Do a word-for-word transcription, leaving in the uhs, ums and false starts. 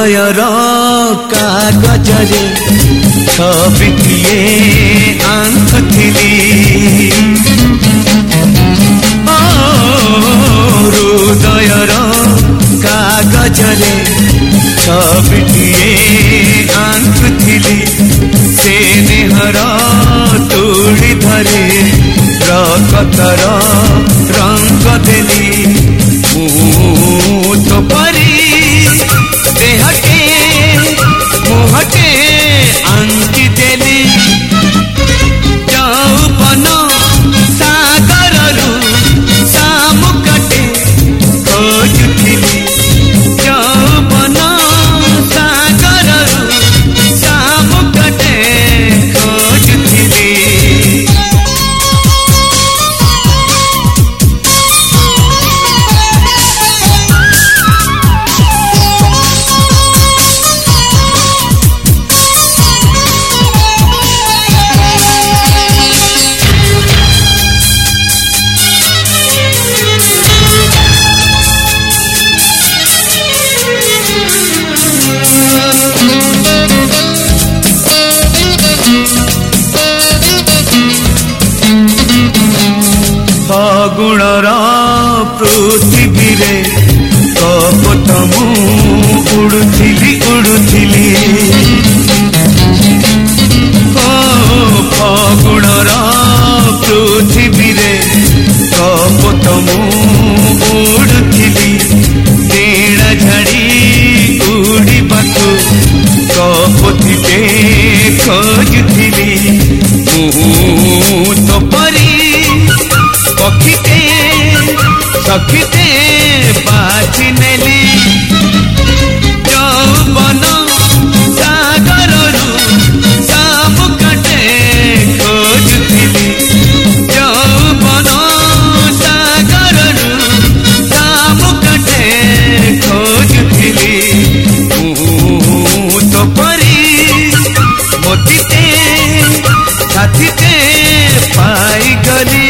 हृदयर कागजरे छबिटिए आंखुथिली हृदयर कागजरे छबिटिए आंखुथिली से नेहर तुड़ी धरे रकतर रंग देली तो परी देहटे मुहटे अंकी देली यौवन सागररू सामुकटे खोजुथिली यौवन सागररू सामुकटे खोजुथिली फगुणर पृथ्वी रे कपट मु उड़ुथिली उड़ुथिली ओ फगुणर पृथ्वी रे कपट मु उड़ुथिली डेड़ा झाड़ी उड़ीबाकू कपथिटे खोजुथिली मु तो परी पखीते सखीते बाछि नेली यौवन सागररू सामुकटे खोजुथिली यौवन सागररू सामुकटे खोजुथिली मु तो परी मोतीते साथीते पाई गली